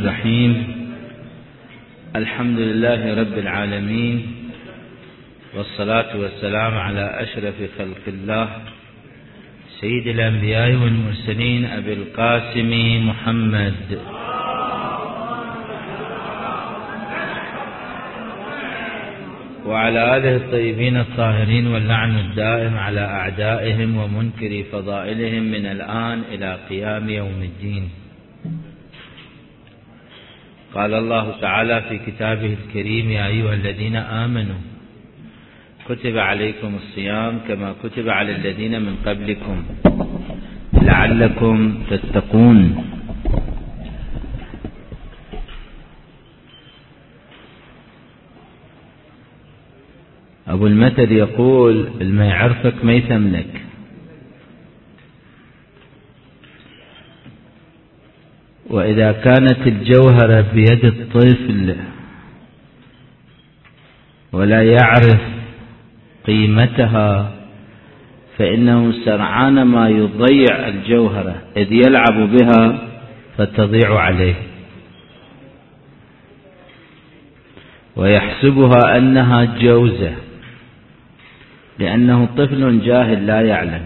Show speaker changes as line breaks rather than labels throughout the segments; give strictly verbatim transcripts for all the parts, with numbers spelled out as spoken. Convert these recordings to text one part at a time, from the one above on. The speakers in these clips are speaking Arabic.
الرحيم. الحمد لله رب العالمين، والصلاة والسلام على أشرف خلق الله سيد الأنبياء والمرسلين أبي القاسم محمد وعلى آله الطيبين الطاهرين، واللعن الدائم على أعدائهم ومنكر فضائلهم من الآن إلى قيام يوم الدين. قال الله تعالى في كتابه الكريم: يا أيها الذين آمنوا كتب عليكم الصيام كما كتب على الذين من قبلكم لعلكم تتقون. أبو المتر يقول: ما يعرفك ما يثمنك. وإذا كانت الجوهرة بيد الطفل ولا يعرف قيمتها فإنه سرعان ما يضيع الجوهرة إذ يلعب بها فتضيع عليه، ويحسبها أنها جوزة لأنه طفل جاهل لا يعلم.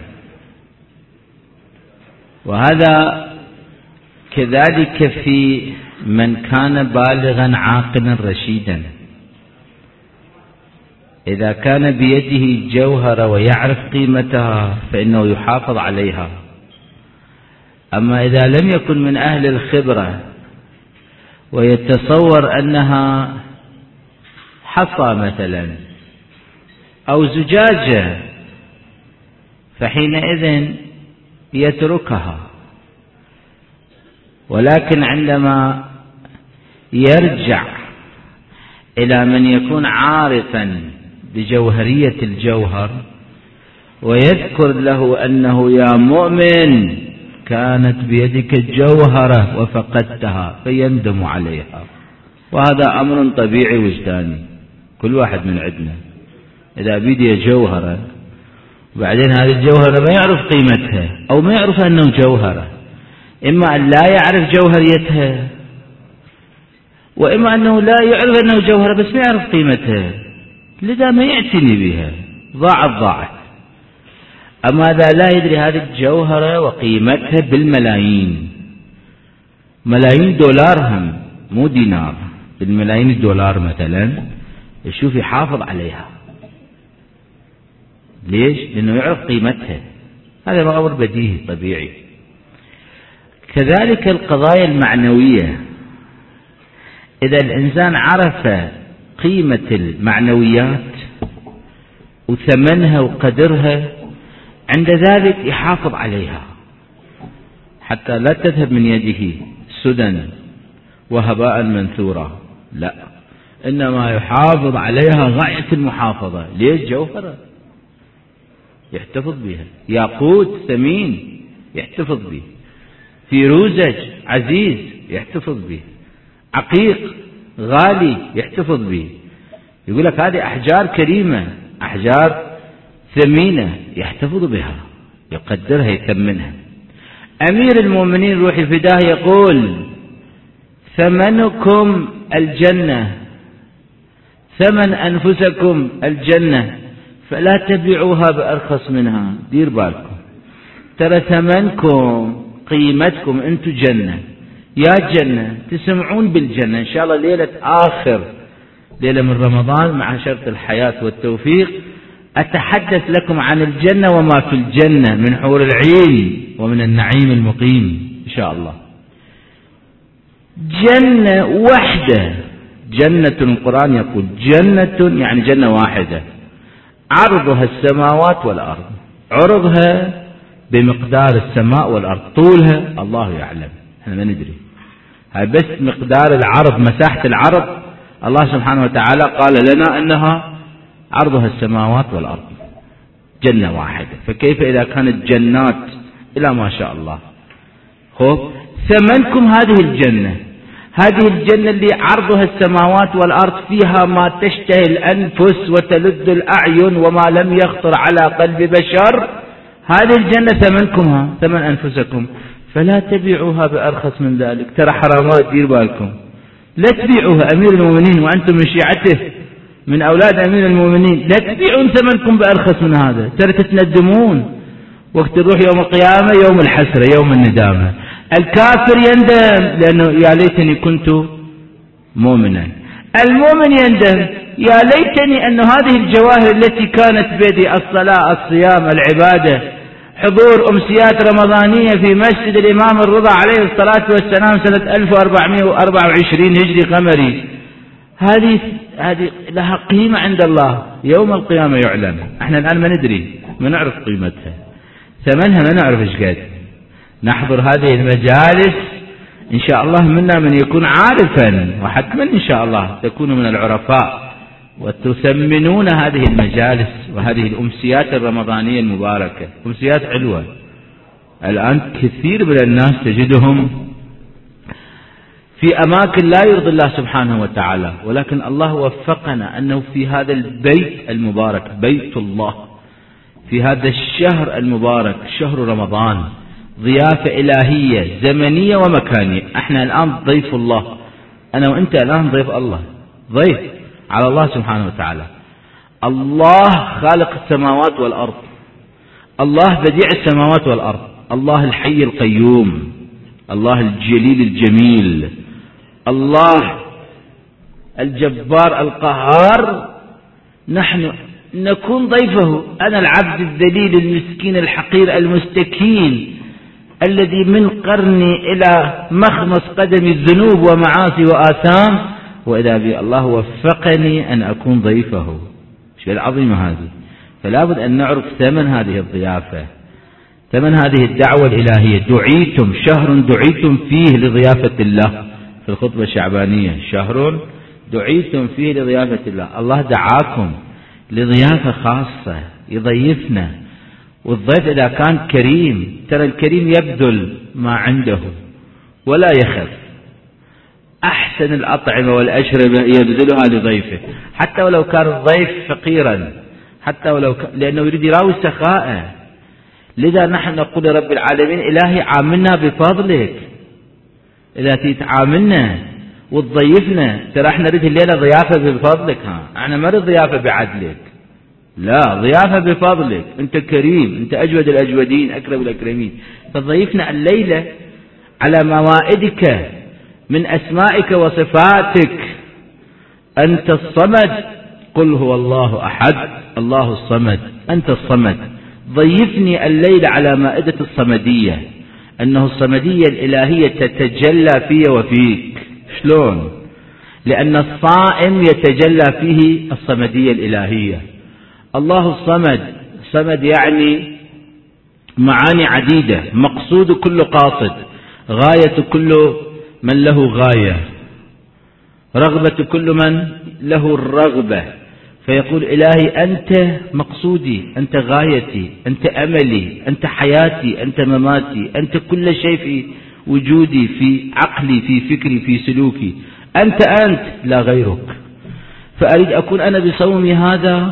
وهذا كذلك في من كان بالغا عاقلا رشيدا، إذا كان بيده جوهرة ويعرف قيمتها فإنه يحافظ عليها. أما إذا لم يكن من أهل الخبرة ويتصور أنها حصى مثلا أو زجاجة فحينئذ يتركها، ولكن عندما يرجع إلى من يكون عارفا بجوهرية الجوهر ويذكر له أنه يا مؤمن كانت بيدك الجوهرة وفقدتها، فيندم عليها. وهذا أمر طبيعي وجداني، كل واحد من عندنا إذا بيدي جوهرة وبعدين هذه الجوهرة ما يعرف قيمتها أو ما يعرف أنه جوهرة، إما أن لا يعرف جوهريتها، وإما أنه لا يعرف أنه جوهرة بس ما يعرف قيمتها، لذا ما يعتني بها، ضاعت ضاعت. أما إذا لا يدري هذه الجوهرة وقيمتها بالملايين، ملايين دولار هم مو دينار، بالملايين الدولار مثلا، يشوف يحافظ عليها. ليش؟ لأنه يعرف قيمتها. هذا أمر بديهي طبيعي. كذلك القضايا المعنوية، إذا الإنسان عرف قيمة المعنويات وثمنها وقدرها عند ذلك يحافظ عليها حتى لا تذهب من يده سدى وهباء منثورا، لا، إنما يحافظ عليها غاية المحافظة. ليش؟ جوهرة يحتفظ بها، ياقوت ثمين يحتفظ به، فيروزج عزيز يحتفظ به، عقيق غالي يحتفظ به. يقول لك هذه أحجار كريمة، أحجار ثمينة يحتفظ بها، يقدرها يثمنها. أمير المؤمنين روح الفداه يقول: ثمنكم الجنة، ثمن أنفسكم الجنة، فلا تبيعوها بأرخص منها. دير بالكم، ترى ثمنكم قيمتكم أنتم جنة. يا جنة تسمعون بالجنة إن شاء الله ليلة آخر ليلة من رمضان مع شرط الحياة والتوفيق أتحدث لكم عن الجنة وما في الجنة من حور العين ومن النعيم المقيم إن شاء الله. جنة واحدة، جنة القرآن يقول جنة يعني جنة واحدة عرضها السماوات والأرض، عرضها بمقدار السماء والأرض، طولها الله يعلم، احنا ما ندري، هاي بس مقدار العرض، مساحة العرض الله سبحانه وتعالى قال لنا أنها عرضها السماوات والأرض، جنة واحدة. فكيف إذا كانت جنات إلى ما شاء الله؟ خب ثمنكم هذه الجنة، هذه الجنة اللي عرضها السماوات والأرض، فيها ما تشتهي الأنفس وتلذ الأعين وما لم يخطر على قلب بشر. هذه الجنة ثمنكمها، ثمن أنفسكم. فلا تبيعوها بأرخص من ذلك. ترى حرامات، دير بالكم، لا تبيعوها. أمير المؤمنين وأنتم من شيعته، من أولاد أمير المؤمنين، لا تبيعون ثمنكم بأرخص من هذا، ترى تتندمون وقت الروح يوم القيامة، يوم الحسرة، يوم الندامة. الكافر يندم لأنه يا ليتني كنت مؤمنا، المؤمن يندم يا ليتني أن هذه الجواهر التي كانت بيدي، الصلاة، الصيام، العبادة، حضور أمسيات رمضانية في مسجد الإمام الرضا عليه الصلاة والسلام سنة ألف وأربعمائة وأربعة وعشرين هجري قمري، هذه هذه لها قيمة عند الله، يوم القيامة يعلم. احنا الآن ما ندري، ما نعرف قيمتها، ثمنها ما نعرف ايش قد. نحضر هذه المجالس إن شاء الله منا من يكون عارفا، وحتما إن شاء الله تكونوا من العرفاء وتثمنون هذه المجالس وهذه الأمسيات الرمضانية المباركة. أمسيات علوة. الآن كثير من الناس تجدهم في أماكن لا يرضي الله سبحانه وتعالى، ولكن الله وفقنا أنه في هذا البيت المبارك، بيت الله، في هذا الشهر المبارك، شهر رمضان، ضيافة إلهية زمنية ومكانية. احنا الآن ضيف الله، أنا وأنت الآن ضيف الله، ضيف على الله سبحانه وتعالى. الله خالق السماوات والأرض، الله بديع السماوات والأرض، الله الحي القيوم، الله الجليل الجميل، الله الجبار القهار. نحن نكون ضيفه، أنا العبد الذليل المسكين الحقير المستكين الذي من قرني إلى مخمص قدمي الذنوب ومعاصي وآثام، وإذا بي الله وفقني أن أكون ضيفه. شيء العظيم هذه. فلا بد أن نعرف ثمن هذه الضيافة، ثمن هذه الدعوة الإلهية. دعيتم، شهر دعيتم فيه لضيافة الله، في الخطبة الشعبانية، شهر دعيتم فيه لضيافة الله. الله دعاكم لضيافة خاصة، يضيفنا. والضيف إذا كان كريم، ترى الكريم يبذل ما عنده ولا يخف، أحسن الأطعمة والأشربة يبذلها لضيفه، حتى ولو كان الضيف فقيرا، حتى ولو ك... لأنه يريد يراوي سخاءه. لذا نحن نقول لرب العالمين إلهي عاملنا بفضلك، إذا تتعاملنا وتضيفنا، ترى احنا نريد الليلة ضيافة بفضلك، ها احنا ما نريد ضيافة بعدلك، لا، ضيافة بفضلك، انت كريم، انت أجود الأجودين، أكرم الأكرمين. فضيفنا الليلة على موائدك من أسمائك وصفاتك. أنت الصمد، قل هو الله أحد الله الصمد، أنت الصمد. ضيفني الليلة على مائدة الصمدية، أنه الصمدية الإلهية تتجلى في وفيك. شلون؟ لأن الصائم يتجلى فيه الصمدية الإلهية. الله الصمد، صمد يعني معاني عديدة، مقصود كل قاصد، غاية كل من له غاية، رغبة كل من له الرغبة. فيقول إلهي أنت مقصودي، أنت غايتي، أنت أملي، أنت حياتي، أنت مماتي، أنت كل شيء في وجودي، في عقلي، في فكري، في سلوكي، أنت أنت لا غيرك. فأريد أكون أنا بصومي هذا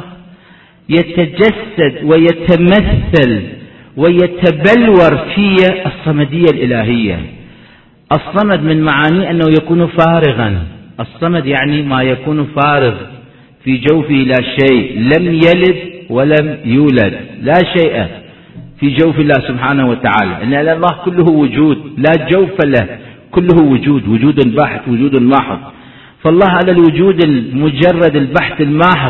يتجسد ويتمثل ويتبلور في الصمدية الإلهية. الصمد من معاني أنه يكون فارغا، الصمد يعني ما يكون فارغ في جوفه، لا شيء، لم يلد ولم يولد، لا شيء في جوف الله سبحانه وتعالى، إن الله كله وجود، لا جوف له، كله وجود، وجود بحت، وجود محض. فالله على الوجود المجرد البحث الماحض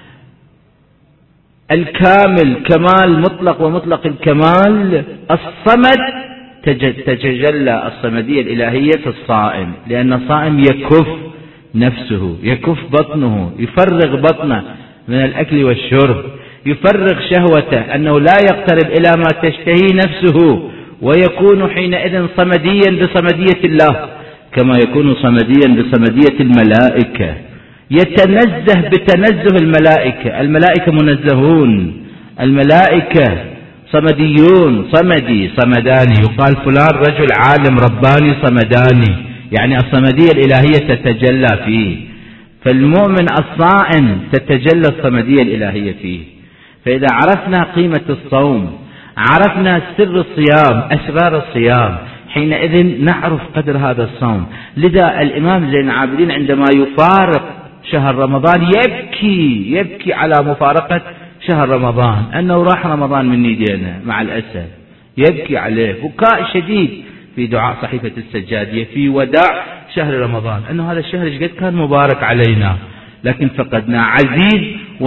الكامل، كمال مطلق ومطلق الكمال. الصمد تتجلى الصمدية الإلهية في الصائم، لأن الصائم يكف نفسه، يكف بطنه، يفرغ بطنه من الأكل والشرب، يفرغ شهوته، أنه لا يقترب إلى ما تشتهي نفسه، ويكون حينئذ صمديا بصمدية الله، كما يكون صمديا بصمدية الملائكة. يتنزه بتنزه الملائكة، الملائكة منزهون، الملائكة صمديون، صمدي، صمداني. يقال فلان رجل عالم رباني صمداني، يعني الصمدية الإلهية تتجلى فيه. فالمؤمن الصائم تتجلى الصمدية الإلهية فيه. فإذا عرفنا قيمة الصوم، عرفنا سر الصيام، أسرار الصيام، حينئذ نعرف قدر هذا الصوم. لذا الإمام زين العابدين عندما يفارق شهر رمضان يبكي يبكي على مفارقة شهر رمضان، أنه راح رمضان من ايدينا مع الأسف، يبكي عليه بكاء شديد في دعاء صحيفة السجادية في وداع شهر رمضان، أنه هذا الشهر قد كان مبارك علينا لكن فقدنا عزيز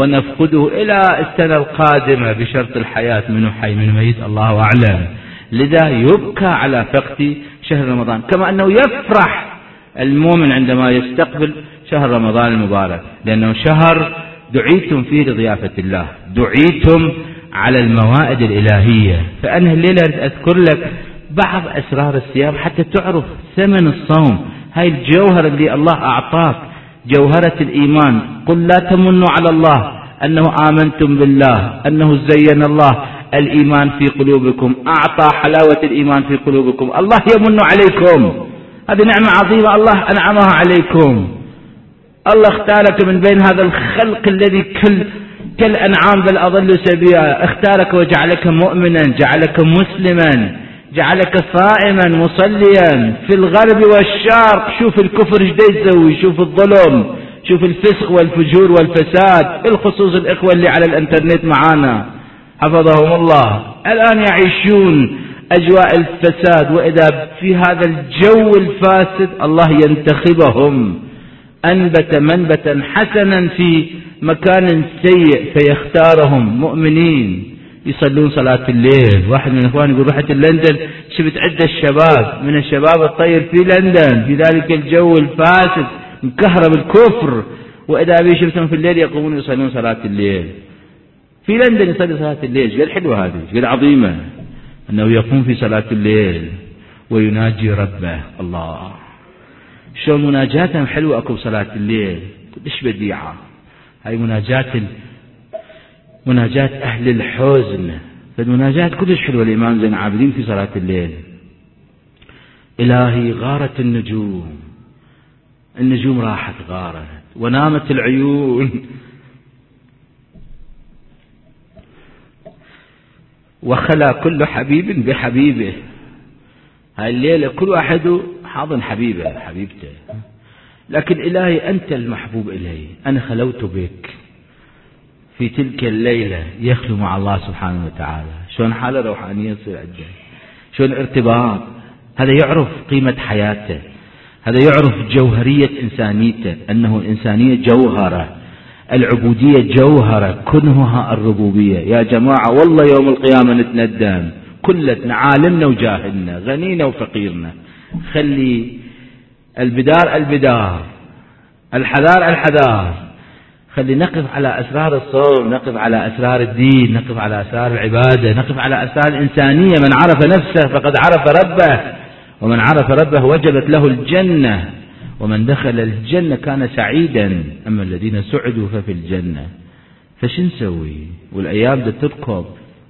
ونفقده إلى السنة القادمة بشرط الحياة، منه حي منه ميت الله أعلم. لذا يبكى على فقد شهر رمضان، كما أنه يفرح المؤمن عندما يستقبل شهر رمضان المبارك، لأنه شهر دعيتم فيه لضيافة الله، دعيتم على الموائد الإلهية. فأنا الليلة أذكر لك بعض أسرار الصيام حتى تعرف ثمن الصوم. هاي الجوهر اللي الله أعطاك، جوهرة الإيمان. قل لا تمنوا على الله أنه آمنتم بالله، أنه زين الله الإيمان في قلوبكم، أعطى حلاوة الإيمان في قلوبكم. الله يمن عليكم، هذه نعمة عظيمة الله أنعمها عليكم. الله اختارك من بين هذا الخلق الذي كل كالأنعام بل أضل سبيلا، اختارك وجعلك مؤمنا، جعلك مسلما، جعلك صائما مصليا في الغرب والشرق. شوف الكفر ايش يسوي، شوف الظلم، شوف الفسق والفجور والفساد، بالخصوص الإخوة اللي على الانترنت معانا حفظهم الله الآن يعيشون أجواء الفساد. وإذا في هذا الجو الفاسد الله ينتخبهم، أنبت منبتا حسنا في مكان سيء فيختارهم مؤمنين يصلون صلاة الليل. واحد من اخواني يقول رحت لندن شفت عدة الشباب من الشباب الطير في لندن في ذلك الجو الفاسد مكهرب الكفر، وإذا بي شفتهم في الليل يقومون يصلون صلاة الليل في لندن، يصلي صلاة الليل. قال حلوة هذه، قال عظيمة أنه يقوم في صلاة الليل ويناجي ربه. الله شلون مناجاتهم حلوة أكو صلاة الليل، قديش بديعة هاي مناجات مناجات أهل الحزن. فالمناجات قديش حلوة الإمام زين العابدين في صلاة الليل. إلهي غارت النجوم، النجوم راحت غارت ونامت العيون وخلا كل حبيب بحبيبه. هاي الليلة كل واحد حاضن حبيبه حبيبته، لكن إلهي أنت المحبوب إلي، أنا خلوت بك في تلك الليلة. يخلو مع الله سبحانه وتعالى، شلون حالة روحانية تصير عنده، شلون ارتباط. هذا يعرف قيمة حياته، هذا يعرف جوهرية إنسانيته، أنه الإنسانية جوهرة، العبودية جوهرة، كنهها الربوبية. يا جماعة والله يوم القيامة نتندم كلتنا، عالمنا وجاهلنا، غنينا وفقيرنا. خلي البدار البدار، الحذار الحذار، خلي نقف على أسرار الصوم، نقف على أسرار الدين، نقف على أسرار العبادة، نقف على أسرار الإنسانية. من عرف نفسه فقد عرف ربه، ومن عرف ربه وجبت له الجنة، ومن دخل الجنة كان سعيدا، أما الذين سعدوا ففي الجنة. فش نسوي والأيام ده تركض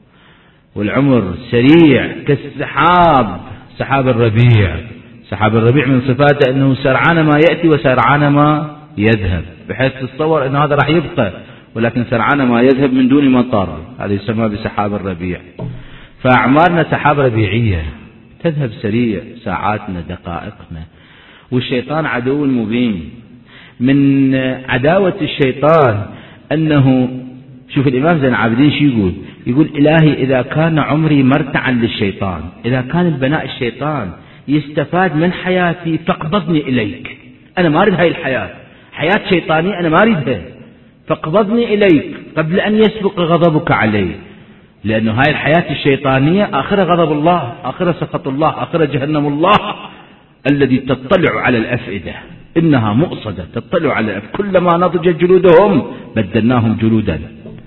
والعمر سريع كالسحاب، سحاب الربيع. سحاب الربيع من صفاته أنه سرعان ما يأتي وسرعان ما يذهب، بحيث تتصور أن هذا راح يبقى، ولكن سرعان ما يذهب من دون مطر. هذا يسمى بسحاب الربيع. فأعمارنا سحاب ربيعية تذهب سريع، ساعاتنا دقائقنا. والشيطان عدو مبين. من عداوة الشيطان أنه، شوف الإمام زين العابدين شو يقول، يقول إلهي إذا كان عمري مرتعا للشيطان، إذا كان البناء الشيطان يستفاد من حياتي فاقبضني إليك. أنا ما أريد هاي الحياة، حياة شيطانية أنا ما أريدها، فاقبضني إليك قبل أن يسبق غضبك علي. لأنه هاي الحياة الشيطانية آخرها غضب الله، آخرها سخط الله، آخرها جهنم الله الذي تطلع على الأفئدة، إنها مؤصدة تطلع على الأفئدة، كلما نضجت جلودهم بدلناهم جلودا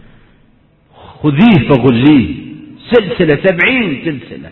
خذيه فغليه، سلسلة سبعين سلسلة.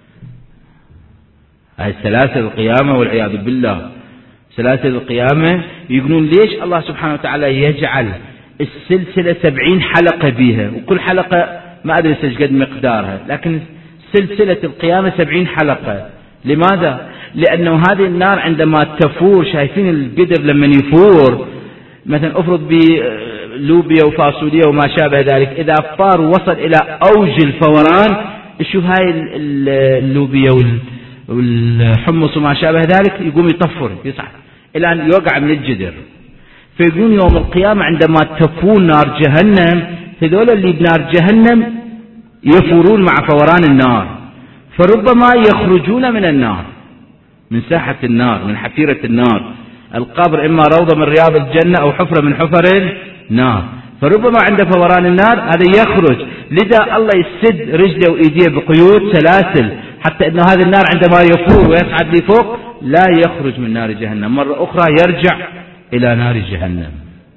هاي سلاسل القيامة والعياذ بالله، سلاسل القيامة. يقولون ليش الله سبحانه وتعالى يجعل السلسلة سبعين حلقة بيها، وكل حلقة ما أدري ايش قد مقدارها، لكن سلسلة القيامة سبعين حلقة. لماذا؟ لأنه هذه النار عندما تفور، شايفين القدر لما يفور مثلا افرض بلوبيا وفاصوليا وما شابه ذلك، إذا فار وصل إلى أوج الفوران، شوف هاي اللوبيا والحمص وما شابه ذلك، يقوم يطفر يصعد إلى أن يوقع من الجدر. فيقول يوم القيامة عندما تفور نار جهنم، هذول اللي بنار جهنم يفورون مع فوران النار، فربما يخرجون من النار، من ساحة النار، من حفيرة النار. القبر إما روضة من رياض الجنة أو حفرة من حفر النار، فربما عند فوران النار هذا يخرج. لذا الله يسد رجله وإيديه بقيود سلاسل، حتى أن هذا النار عندما يفور ويصعد لفوق لا يخرج من نار جهنم، مرة أخرى يرجع إلى نار جهنم.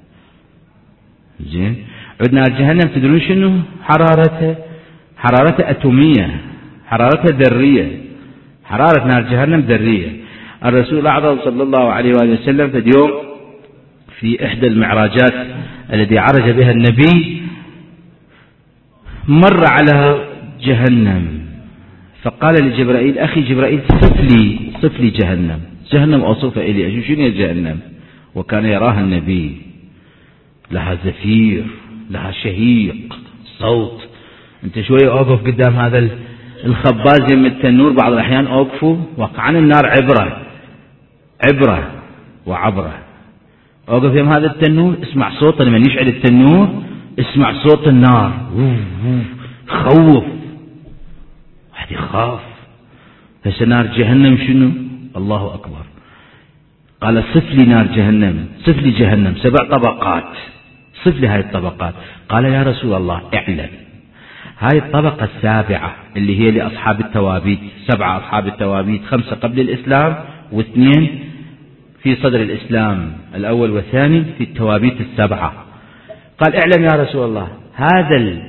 زين. عد نار جهنم تدرون شنو حرارتها؟ حرارتها أتومية، حرارتها ذرية، حرارة نار جهنم ذرية. الرسول الأعظم صلى الله عليه وآله وسلم في اليوم في إحدى المعراجات التي عرج بها النبي مر على جهنم، فقال لجبرائيل: أخي جبرائيل صف لي صف لي جهنم، جهنم أوصفها إلي، أشوف شنو هي جهنم. وكان يراها النبي، لها زفير، لها شهيق، صوت. أنت شوية أوقف قدام هذا الخباز من التنور، بعض الأحيان أوقفوا وقعا النار عبرة عبرة وعبرة. أوقف يم هذا التنور، اسمع صوت لما يشعل التنور، اسمع صوت النار، خوف، واحد يخاف. هسه نار جهنم شنو؟ الله أكبر. قال: صف لي نار جهنم، صف لي جهنم سبع طبقات، صف لي هاي الطبقات. قال: يا رسول الله اعلم، هاي الطبقة السابعة اللي هي لأصحاب التوابيت، سبعة أصحاب التوابيت، خمسة قبل الإسلام واثنين في صدر الإسلام، الأول والثاني في التوابيت السبعة. قال: اعلم يا رسول الله، هذا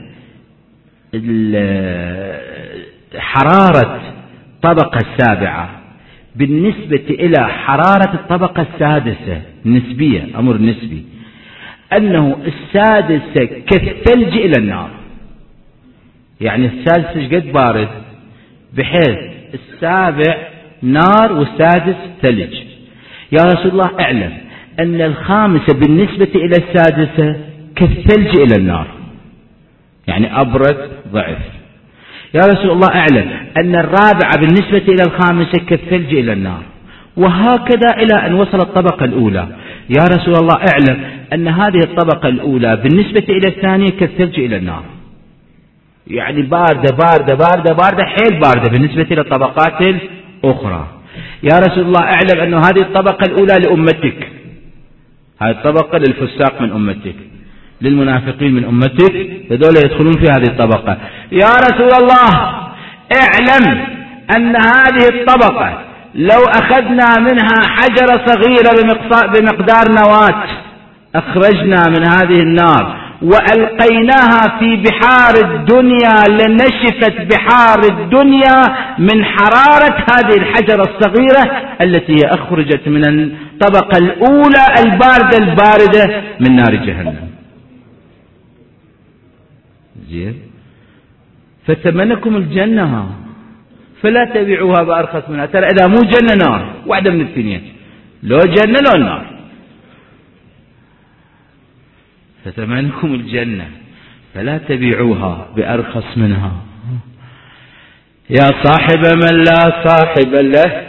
حرارة الطبقة السابعة بالنسبة إلى حرارة الطبقة السادسة نسبية، أمر نسبي، أنه السادسة كالثلج إلى النار. يعني السادس قد بارد، بحيث السابع نار والسادس ثلج. يا رسول الله اعلم أن الخامسة بالنسبة إلى السادسة كالثلج إلى النار، يعني أبرد ضعف. يا رسول الله اعلم أن الرابعة بالنسبة إلى الخامسة كالثلج إلى النار، وهكذا إلى أن وصل الطبقة الأولى. يا رسول الله اعلم أن هذه الطبقة الأولى بالنسبة إلى الثانية كالثلج إلى النار، يعني باردة باردة باردة باردة حيل باردة بالنسبة إلى الطبقات الأخرى. يا رسول الله اعلم أن هذه الطبقة الأولى لأمتك، هذه الطبقة للفساق من أمتك، للمنافقين من أمتك، هذول يدخلون في هذه الطبقة. يا رسول الله اعلم أن هذه الطبقة لو أخذنا منها حجرة صغيرة بمقدار نواة أخرجنا من هذه النار وألقيناها في بحار الدنيا لنشفت بحار الدنيا من حرارة هذه الحجرة الصغيرة التي هي أخرجت من الطبقة الأولى الباردة الباردة من نار جهنم. زين. فتمنكم الجنة فلا تبيعوها بأرخص منها. ترى إذا مو جنة نار، واحدة من الاثنين، لو جنة لو النار. فتمنكم الجنة فلا تبيعوها بأرخص منها. يا صاحب من لا صاحب له،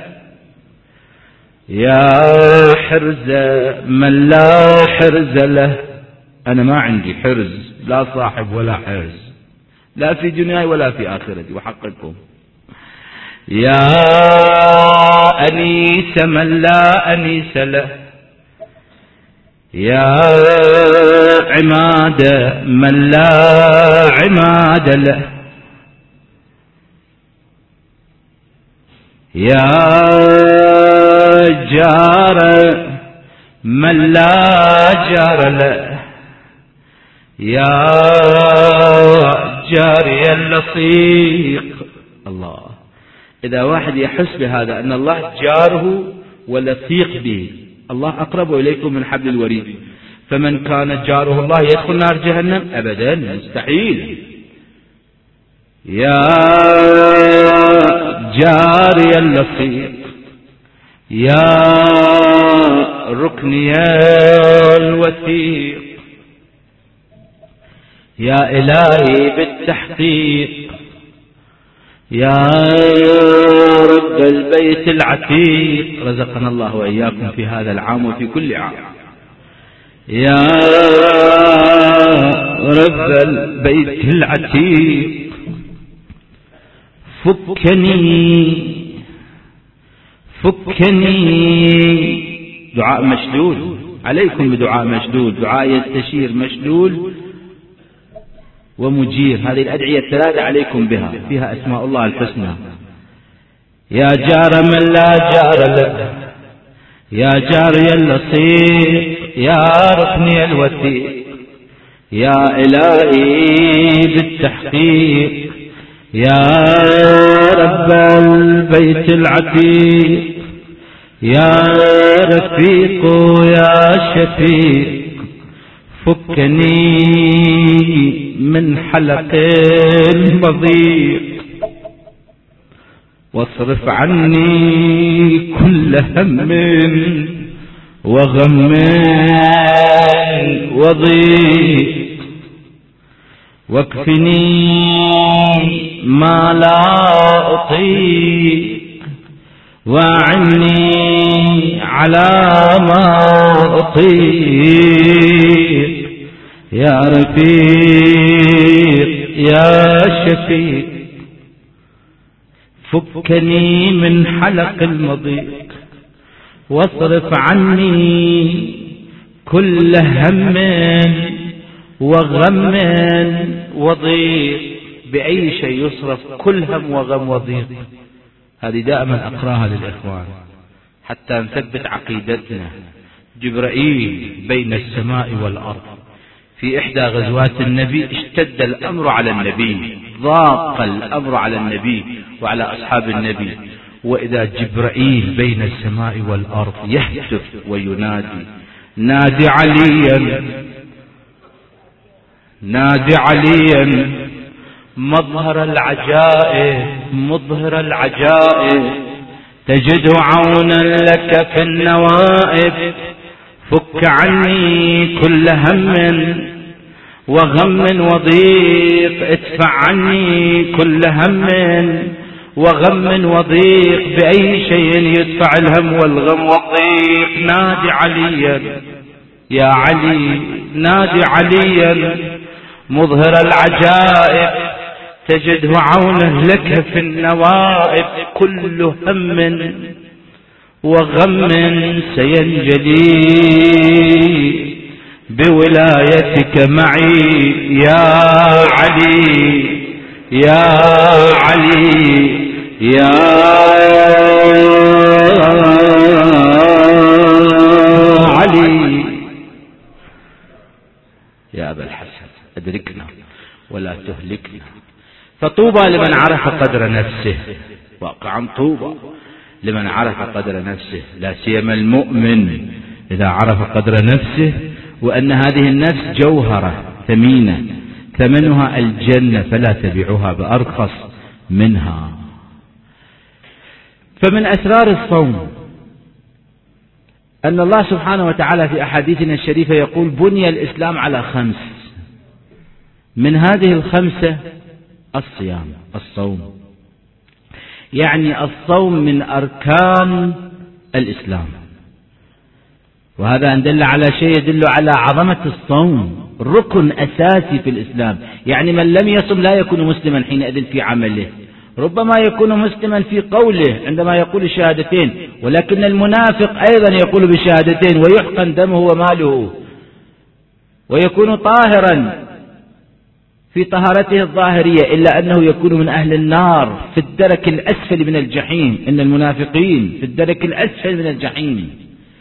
يا حرز من لا حرز له. أنا ما عندي حرز، لا صاحب ولا حرز، لا في دنياي ولا في آخرتي، وحقكم. يا أنيس من لا أنيس له، يا عماد من لا عماد له، يا جار من لا جار له، يا جاري اللصيق. الله. إذا واحد يحس بهذا أن الله جاره ولصيق به، الله أقرب إليكم من حبل الوريد، فمن كان جاره الله يدخل نار جهنم؟ أبدا، مستحيل. يا جاري اللصيق، يا ركني الوثيق، يا إلهي بالتحقيق، يا رب البيت العتيق، رزقنا الله وإياكم في هذا العام وفي كل عام. يا رب البيت العتيق فكني فكني. دعاء مشلول، عليكم بدعاء مشلول، دعاء يستشير مشلول ومجير. هذه الأدعية الثلاثة عليكم بها، فيها أسماء الله الحسنى. يا جار من لا جار له، يا جاري اللصيق، يا ركني الوثيق، يا إلهي بالتحقيق، يا رب البيت العتيق، يا رفيق يا شفيق، فكني من حلق المضيق، واصرف عني كل هم وغم وضيق، واكفني ما لا أطيق، واعني على ما أطيق، يا رفيق يا شفيق، فكني من حلق المضيق، واصرف عني كل هم وغم وضيق. بأي شيء يصرف كل هم وغم وضيق؟ هذه دائما أقراها للإخوان حتى نثبت عقيدتنا. جبرائيل بين السماء والأرض في إحدى غزوات النبي، اشتد الأمر على النبي، ضاق الأمر على النبي وعلى أصحاب النبي، وإذا جبرائيل بين السماء والأرض يهتف وينادي: نادي عليا، نادي عليا، مظهر العجائب، مظهر العجائب، تجد عونا لك في النوائب، فك عني كل هم وغم وضيق، ادفع عني كل هم وغم وضيق. بأي شيء يدفع الهم والغم والضيق؟ نادي عليا يا علي، نادي عليا، مظهر العجائب، تجده عونه لك في النوائب، كل هم وغم سينجلي بولايتك معي يا علي، يا علي، يا علي. يا أبا الحسن أدركنا ولا تهلكنا. فطوبى لمن عرف قدر نفسه، واقعا طوبى لمن عرف قدر نفسه، لا سيما المؤمن إذا عرف قدر نفسه وأن هذه النفس جوهرة ثمينة ثمنها الجنة فلا تبيعها بأرخص منها. فمن أسرار الصوم أن الله سبحانه وتعالى في أحاديثنا الشريفة يقول: بني الإسلام على خمس، من هذه الخمسة الصيام، الصوم، يعني الصوم من أركان الإسلام. وهذا أن دل على شيء يدل على عظمة الصوم، ركن أساسي في الإسلام. يعني من لم يصم لا يكون مسلما حينئذ في عمله، ربما يكون مسلما في قوله عندما يقول الشهادتين، ولكن المنافق أيضا يقول بالشهادتين ويحقن دمه وماله، ويكون طاهرا في طهارته الظاهرية، إلا أنه يكون من أهل النار في الدرك الأسفل من الجحيم. إن المنافقين في الدرك الأسفل من الجحيم.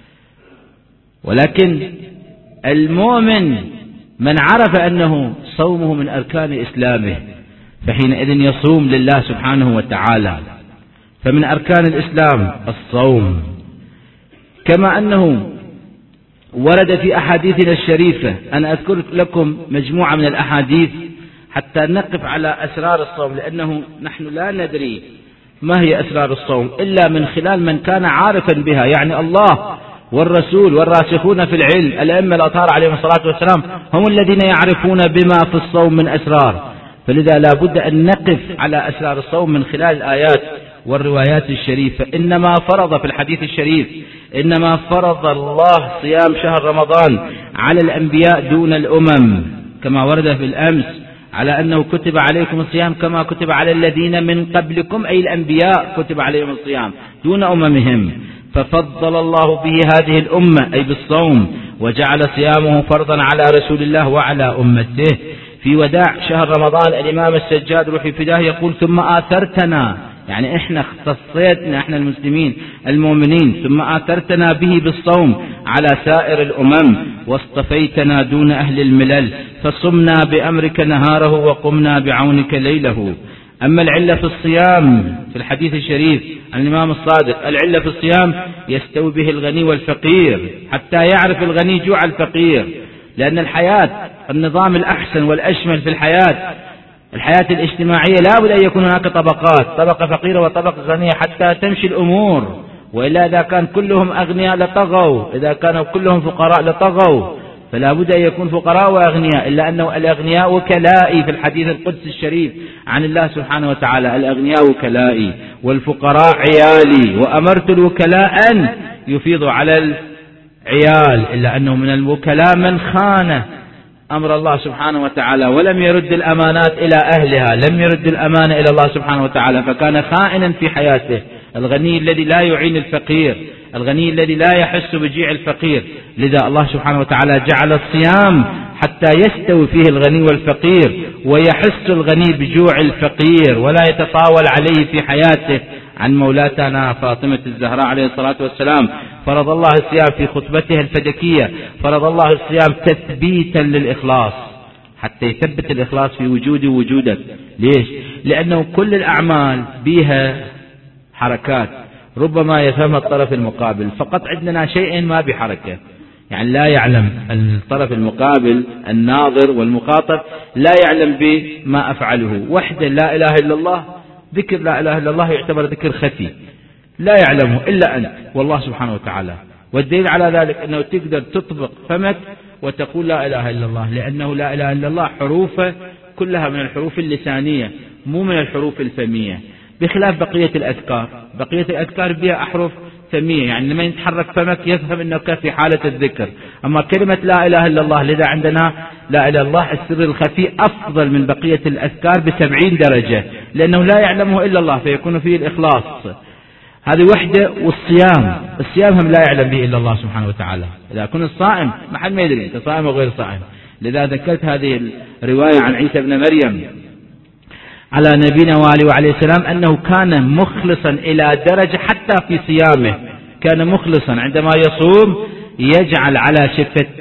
ولكن المؤمن من عرف أنه صومه من أركان إسلامه فحينئذ يصوم لله سبحانه وتعالى. فمن أركان الإسلام الصوم، كما أنه ورد في أحاديثنا الشريفة. أنا أذكر لكم مجموعة من الأحاديث حتى نقف على أسرار الصوم، لأنه نحن لا ندري ما هي أسرار الصوم إلا من خلال من كان عارفا بها، يعني الله والرسول والراسخون في العلم، الأئمة الأطهار عليهم الصلاة والسلام، هم الذين يعرفون بما في الصوم من أسرار. فلذا لا بد أن نقف على أسرار الصوم من خلال الآيات والروايات الشريفة. إنما فرض في الحديث الشريف إنما فرض الله صيام شهر رمضان على الأنبياء دون الأمم، كما ورد في الأمس على أنه كتب عليكم الصيام كما كتب على الذين من قبلكم، أي الأنبياء كتب عليهم الصيام دون أممهم، ففضل الله به هذه الأمة أي بالصوم، وجعل صيامه فرضا على رسول الله وعلى أمته. في وداع شهر رمضان الإمام السجاد روحي فداه يقول: ثم آثرتنا، يعني إحنا اختصيتنا إحنا المسلمين المؤمنين، ثم آثرتنا به بالصوم على سائر الأمم، واصطفيتنا دون أهل الملل، فصمنا بأمرك نهاره وقمنا بعونك ليله. أما العلة في الصيام في الحديث الشريف عن الإمام الصادق: العلة في الصيام يستوي به الغني والفقير، حتى يعرف الغني جوع الفقير، لأن الحياة النظام الأحسن والأشمل في الحياة الحياة الاجتماعية لا بد أن يكون هناك طبقات، طبقة فقيرة وطبقة غنية حتى تمشي الأمور، وإلا إذا كان كلهم أغنياء لطغوا، إذا كانوا كلهم فقراء لطغوا، فلا بد أن يكون فقراء وأغنياء، إلا أنه الأغنياء وكلائي في الحديث القدسي الشريف عن الله سبحانه وتعالى: الأغنياء وكلائي والفقراء عيالي، وأمرت الوكلاء أن يفيضوا على العيال، إلا أنه من الوكلاء من خان أمر الله سبحانه وتعالى ولم يرد الأمانات إلى أهلها، لم يرد الأمانة إلى الله سبحانه وتعالى، فكان خائنا في حياته. الغني الذي لا يعين الفقير، الغني الذي لا يحس بجيع الفقير، لذا الله سبحانه وتعالى جعل الصيام حتى يستوي فيه الغني والفقير، ويحس الغني بجوع الفقير ولا يتطاول عليه في حياته. عن مولاتنا فاطمة الزهراء عليه الصلاة والسلام: فرض الله الصيام في خطبتها الفدكية، فرض الله الصيام تثبيتا للإخلاص، حتى يثبت الإخلاص في وجودي ووجودك. ليش؟ لأنه كل الأعمال بها حركات ربما يفهم الطرف المقابل، فقط عندنا شيء ما بحركة، يعني لا يعلم الطرف المقابل الناظر والمخاطب لا يعلم بما أفعله. وحده لا إله إلا الله، ذكر لا إله إلا الله يعتبر ذكر خفي لا يعلمه إلا أنت والله سبحانه وتعالى، والدليل على ذلك أنه تقدر تطبق فمك وتقول لا إله إلا الله، لأنه لا إله إلا الله حروفه كلها من الحروف اللسانية مو من الحروف الفمية، بخلاف بقية الأذكار. بقية الأذكار بها أحرف فمية، يعني لما يتحرك فمك يفهم أنك في حالة الذكر. أما كلمة لا إله إلا الله، لذا عندنا لا إله إلا الله السر الخفي أفضل من بقية الأذكار بسبعين درجة، لأنه لا يعلمه إلا الله فيكون فيه الإخلاص. هذه وحدة. والصيام، الصيام هم لا يعلم به إلا الله سبحانه وتعالى. إذا كنت الصائم ما حد ما يدري أنت صائم أو غير صائم. لذا ذكرت هذه الرواية عن عيسى بن مريم على نبينا وآله وعليه السلام أنه كان مخلصا إلى درجة حتى في صيامه، كان مخلصا عندما يصوم يجعل على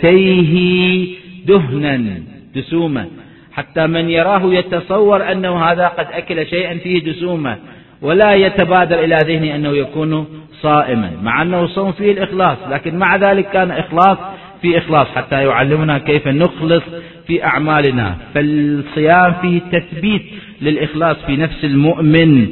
شفتيه دهنا دسومة، حتى من يراه يتصور أنه هذا قد أكل شيئا فيه دسومة، ولا يتبادر إلى ذهنه أنه يكون صائما، مع أنه صوم فيه الإخلاص، لكن مع ذلك كان إخلاص في إخلاص حتى يعلمنا كيف نخلص في أعمالنا. فالصيام فيه تثبيت للإخلاص في نفس المؤمن.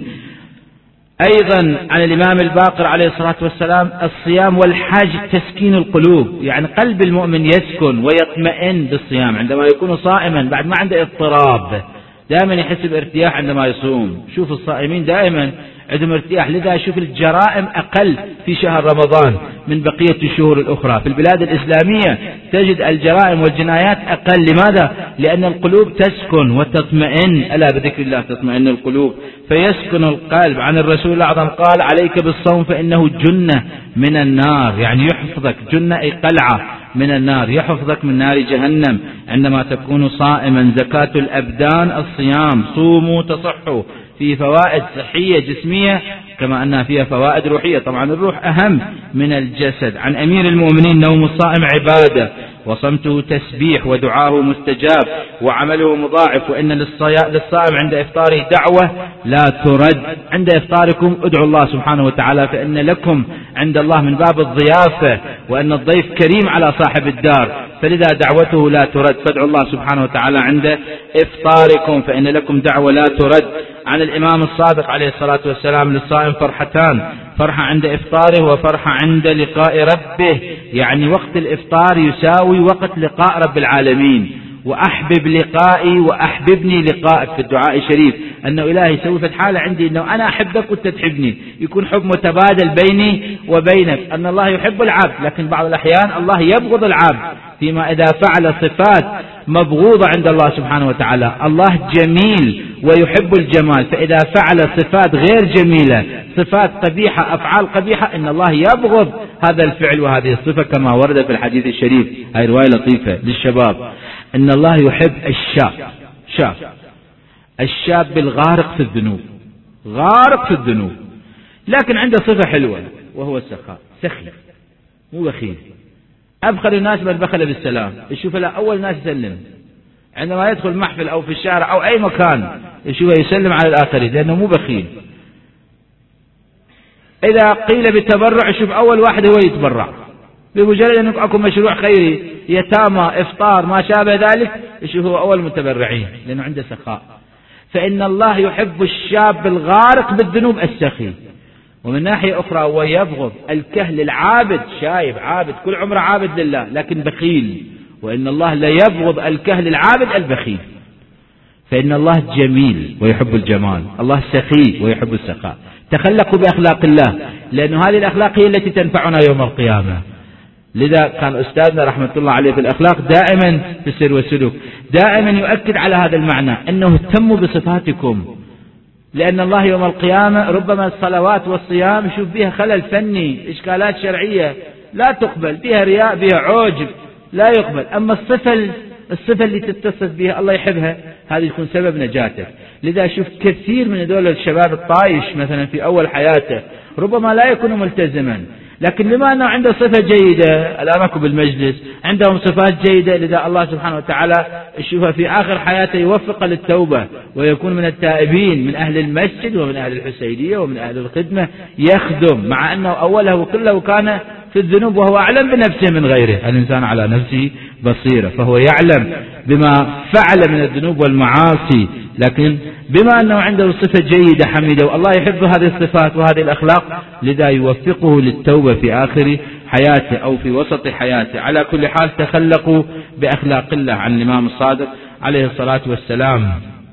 أيضا عن الإمام الباقر عليه الصلاة والسلام: الصيام والحج تسكين القلوب، يعني قلب المؤمن يسكن ويطمئن بالصيام عندما يكون صائما، بعد ما عنده اضطراب دائما يحس بارتياح عندما يصوم. شوف الصائمين دائما عندهم ارتياح، لذا يشوف الجرائم أقل في شهر رمضان من بقية الشهور الأخرى. في البلاد الإسلامية تجد الجرائم والجنايات أقل. لماذا؟ لأن القلوب تسكن وتطمئن، ألا بذكر الله تطمئن القلوب، فيسكن القلب. عن الرسول الأعظم قال: عليك بالصوم فإنه جنة من النار، يعني يحفظك، جنة أي قلعة من النار، يحفظك من نار جهنم عندما تكون صائما. زكاة الأبدان الصيام، صوموا تصحوا، في فوائد صحية جسمية كما أنها فيها فوائد روحية، طبعا الروح أهم من الجسد. عن أمير المؤمنين: نوم الصائم عبادة، وصمته تسبيح، ودعاه مستجاب، وعمله مضاعف، وإن للصائم عند إفطاره دعوة لا ترد. عند إفطاركم ادعوا الله سبحانه وتعالى، فإن لكم عند الله من باب الضيافة، وأن الضيف كريم على صاحب الدار، فلذا دعوته لا ترد، فادعوا الله سبحانه وتعالى عند إفطاركم فإن لكم دعوة لا ترد. عن الإمام الصادق عليه الصلاة والسلام: للصائم فرحتان، فرحة عند إفطاره وفرحة عند لقاء ربه، يعني وقت الإفطار يساوي وقت لقاء رب العالمين، وأحبب لقائي وأحببني لقائك في الدعاء الشريف، أنه إلهي يسوي في الحالة عندي أنه أنا أحبك وأنت تحبني، يكون حب متبادل بيني وبينك. أن الله يحب العبد، لكن بعض الأحيان الله يبغض العبد، فيما إذا فعل صفات مبغوضة عند الله سبحانه وتعالى. الله جميل ويحب الجمال، فإذا فعل صفات غير جميلة، صفات قبيحة، أفعال قبيحة، إن الله يبغض هذا الفعل وهذه الصفة، كما ورد في الحديث الشريف. هاي رواية لطيفة للشباب، إن الله يحب الشاب، شاب الشاب الغارق في الذنوب، غارق في الذنوب، لكن عنده صفة حلوة وهو السخاء، سخي مو بخيل. أبخل الناس من بخل بالسلام، يشوف لا أول ناس يسلم، عندما يدخل محفل أو في الشارع أو أي مكان يشوفه يسلم على الآخرين لأنه مو بخيل. إذا قيل بالتبرع يشوف أول واحد هو يتبرع، بمجرد أنه أكو مشروع خيري، يتامى، إفطار، ما شابه ذلك، يشوف هو أول متبرعين لأنه عنده سخاء. فإن الله يحب الشاب الغارق بالذنوب السخي. ومن ناحية أخرى ويبغض الكهل العابد، شايب عابد كل عمره عابد لله لكن بخيل، وإن الله لا يبغض الكهل العابد البخيل. فإن الله جميل ويحب الجمال، الله سخي ويحب السخاء. تخلقوا بأخلاق الله، لأن هذه الأخلاق هي التي تنفعنا يوم القيامة. لذا كان أستاذنا رحمة الله عليه في الأخلاق دائما في السير والسلوك دائما يؤكد على هذا المعنى، أنه اهتموا بصفاتكم، لأن الله يوم القيامة ربما الصلوات والصيام يشوف بها خلل فني، إشكالات شرعية لا تقبل، بها رياء، بها عجب لا يقبل. أما الصفة الصفة اللي تتصف بها الله يحبها، هذه يكون سبب نجاتك. لذا شوف كثير من هذول الشباب الطايش مثلا في أول حياته ربما لا يكون ملتزما، لكن لما أنه عنده صفة جيدة، الآن بالمجلس عندهم صفات جيدة، لذا الله سبحانه وتعالى يشوفها في آخر حياته يوفق للتوبة ويكون من التائبين، من أهل المسجد ومن أهل الحسينية ومن أهل الخدمة، يخدم، مع أنه أوله كله كان في الذنوب وهو أعلم بنفسه من غيره. الإنسان على نفسه بصيرة، فهو يعلم بما فعل من الذنوب والمعاصي، لكن بما أنه عنده صفة جيدة حميدة والله يحب هذه الصفات وهذه الأخلاق، لذا يوفقه للتوبة في آخر حياته أو في وسط حياته. على كل حال تخلقوا بأخلاق الله. عن الإمام الصادق عليه الصلاة والسلام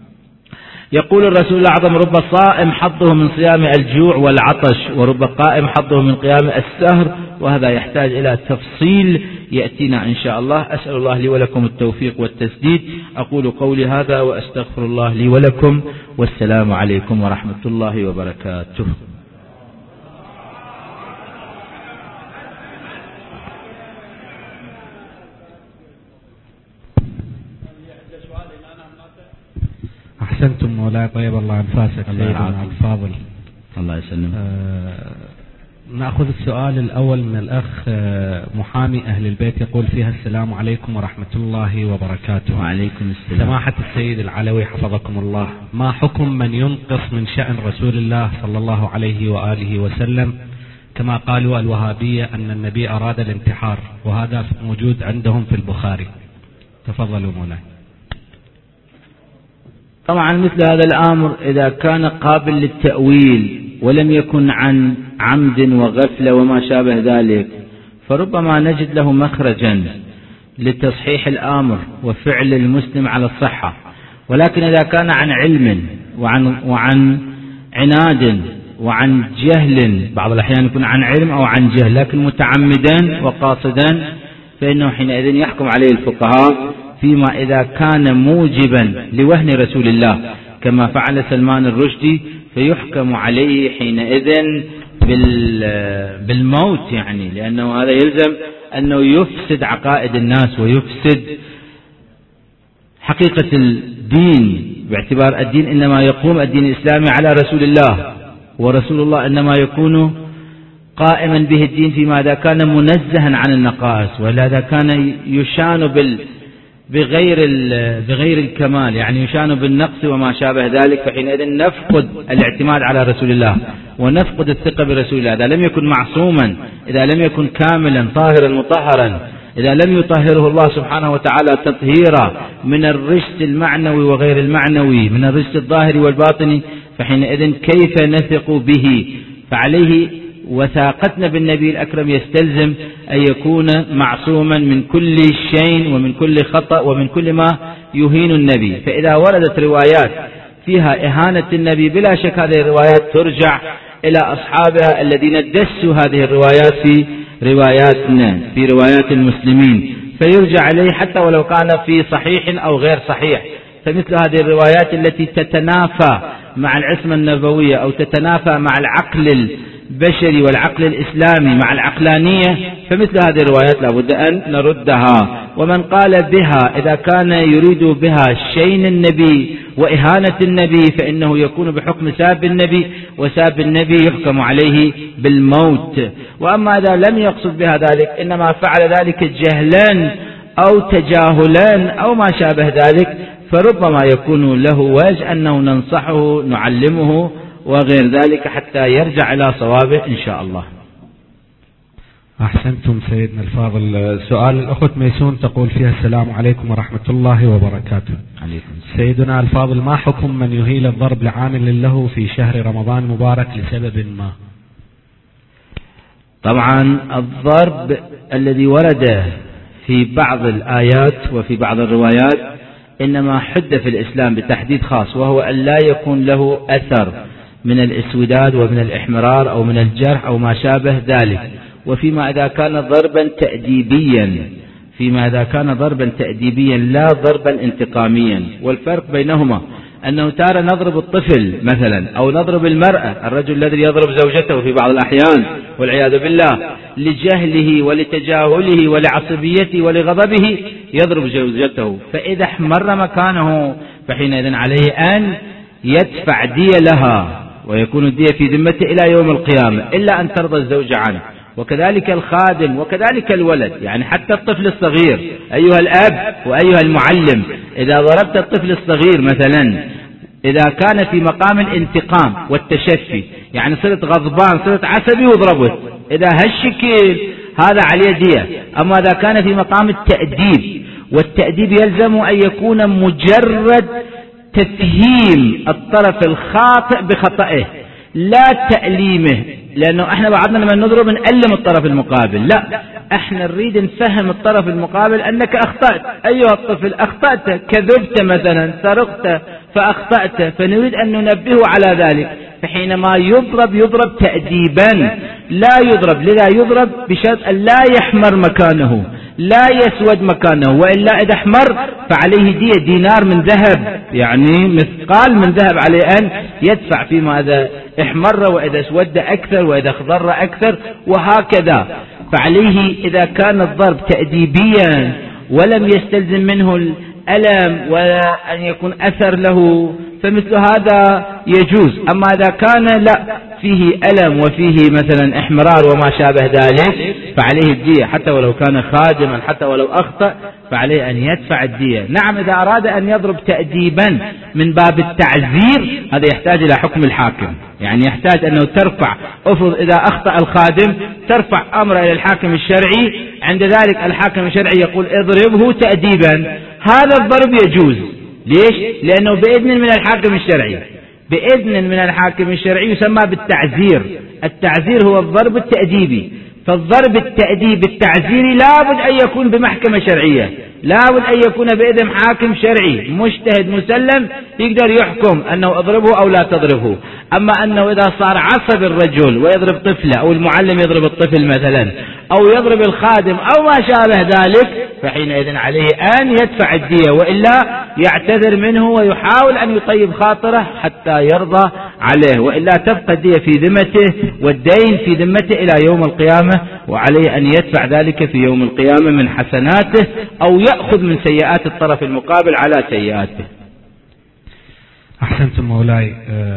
يقول الرسول الأعظم: رب صائم حظه من صيام الجوع والعطش، ورب قائم حظه من قيام السهر. وهذا يحتاج إلى تفصيل يأتينا إن شاء الله. أسأل الله لي ولكم التوفيق والتسديد. أقول قولي هذا وأستغفر الله لي ولكم، والسلام عليكم ورحمة الله وبركاته.
أحسنتم مولاي، طيب الله أنفاسك سيدنا الفاضل.
الله يسلمك.
آه نأخذ السؤال الأول من الأخ آه محامي أهل البيت، يقول فيها: السلام عليكم ورحمة الله وبركاته.
وعليكم السلام.
سماحة السيد العلوي حفظكم الله، ما حكم من ينقص من شأن رسول الله صلى الله عليه وآله وسلم، كما قالوا الوهابية أن النبي أراد الانتحار، وهذا موجود عندهم في البخاري؟ تفضلوا مولاي.
طبعا مثل هذا الأمر إذا كان قابل للتأويل ولم يكن عن عمد وغفلة وما شابه ذلك، فربما نجد له مخرجا لتصحيح الأمر وفعل المسلم على الصحة. ولكن إذا كان عن علم وعن, وعن عناد وعن جهل، بعض الأحيان يكون عن علم أو عن جهل لكن متعمدا وقاصدا، فإنه حينئذ يحكم عليه الفقهاء فيما إذا كان موجبا لوهن رسول الله كما فعل سلمان الرشدي، فيحكم عليه حينئذ بالموت، يعني لأنه هذا يلزم أنه يفسد عقائد الناس ويفسد حقيقة الدين، باعتبار الدين إنما يقوم الدين الإسلامي على رسول الله، ورسول الله إنما يكون قائما به الدين فيما إذا كان منزها عن النقائص، وإلا إذا كان يشان بال بغير بغير الكمال، يعني يشان بالنقص وما شابه ذلك، فحينئذ نفقد الاعتماد على رسول الله ونفقد الثقة برسول الله. إذا لم يكن معصوما، إذا لم يكن كاملا طاهرا مطهرا، إذا لم يطهره الله سبحانه وتعالى تطهيرا من الرجس المعنوي وغير المعنوي، من الرجس الظاهري والباطني، فحينئذ كيف نثق به؟ فعليه وثاقتنا بالنبي الأكرم يستلزم أن يكون معصوما من كل شيء ومن كل خطأ ومن كل ما يهين النبي. فإذا وردت روايات فيها إهانة النبي بلا شك هذه الروايات ترجع إلى أصحابها الذين دسوا هذه الروايات في رواياتنا في روايات المسلمين، فيرجع عليه حتى ولو كان في صحيح أو غير صحيح. فمثل هذه الروايات التي تتنافى مع العصمة النبوية أو تتنافى مع العقل البشري والعقل الإسلامي مع العقلانية، فمثل هذه الروايات لابد أن نردها. ومن قال بها إذا كان يريد بها شين النبي وإهانة النبي فإنه يكون بحكم ساب النبي، وساب النبي يحكم عليه بالموت. وأما إذا لم يقصد بها ذلك إنما فعل ذلك جهلا أو تجاهلا أو ما شابه ذلك، فربما يكون له وجه أنه ننصحه نعلمه وغير ذلك حتى يرجع إلى صوابه إن شاء الله.
أحسنتم سيدنا الفاضل. سؤال الأخت ميسون تقول فيها: السلام عليكم ورحمة الله وبركاته.
عليكم.
سيدنا الفاضل، ما حكم من يهيل الضرب لعامل له في شهر رمضان مبارك لسبب ما؟
طبعا الضرب الذي ورد في بعض الآيات وفي بعض الروايات إنما حد في الإسلام بتحديد خاص، وهو أن لا يكون له أثر من الإسوداد ومن الإحمرار أو من الجرح أو ما شابه ذلك. وفيما إذا كان ضربا تأديبيا فيما إذا كان ضربا تأديبيا لا ضربا انتقاميا. والفرق بينهما أنه تارة نضرب الطفل مثلا أو نضرب المرأة، الرجل الذي يضرب زوجته في بعض الأحيان والعياذ بالله لجهله ولتجاهله ولعصبيته ولغضبه يضرب زوجته، فإذا احمر مكانه فحينئذ عليه أن يدفع دية لها ويكون الدية في ذمته إلى يوم القيامة إلا أن ترضى الزوجة عنه. وكذلك الخادم وكذلك الولد، يعني حتى الطفل الصغير أيها الأب وأيها المعلم، إذا ضربت الطفل الصغير مثلا إذا كان في مقام الانتقام والتشفي، يعني صرت غضبان صرت عصبي وضربت، إذا هالشكل هذا عليه دية. أما إذا كان في مقام التأديب، والتأديب يلزم أن يكون مجرد تفهيم الطرف الخاطئ بخطئه لا تأليمه، لأنه احنا بعضنا لما نضرب نألم الطرف المقابل، لا، احنا نريد نفهم الطرف المقابل أنك أخطأت أيها الطفل، أخطأت، كذبت مثلا، سرقت فأخطأت، فنريد أن ننبهه على ذلك. فحينما يضرب يضرب تأديبا لا يضرب، لذا يضرب بشرط أن لا يحمر مكانه لا يسود مكانه، وإلا إذا احمر فعليه دية دينار من ذهب، يعني مثقال من ذهب عليه أن يدفع فيما إذا احمر وإذا اسود أكثر وإذا اخضر أكثر وهكذا. فعليه إذا كان الضرب تأديبيا ولم يستلزم منه الألم ولا أن يكون أثر له فمثل هذا يجوز. أما إذا كان لا فيه ألم وفيه مثلا احمرار وما شابه ذلك فعليه الدية، حتى ولو كان خادما حتى ولو أخطأ فعليه أن يدفع الدية. نعم، إذا أراد أن يضرب تأديبا من باب التعزير هذا يحتاج إلى حكم الحاكم، يعني يحتاج أنه ترفع، أفرض إذا أخطأ الخادم ترفع أمر إلى الحاكم الشرعي، عند ذلك الحاكم الشرعي يقول اضربه تأديبا، هذا الضرب يجوز. ليش؟ لأنه بإذن من الحاكم الشرعي، بإذن من الحاكم الشرعي يسمى بالتعزير. التعزير هو الضرب التأديبي، فالضرب التأديبي التعزيري لابد أن يكون بمحكمة شرعية، لابد أن يكون بإذن حاكم شرعي مجتهد مسلم يقدر يحكم أنه اضربه أو لا تضربه. أما أنه إذا صار عصب الرجل ويضرب طفله أو المعلم يضرب الطفل مثلا أو يضرب الخادم أو ما شابه ذلك فحينئذ عليه أن يدفع الدية، وإلا يعتذر منه ويحاول أن يطيب خاطره حتى يرضى عليه، وإلا تبقى الدية في ذمته والدين في ذمته إلى يوم القيامة، وعليه أن يدفع ذلك في يوم القيامة من حسناته أو يأخذ من سيئات الطرف المقابل على سيئاته.
أحسنتم مولاي.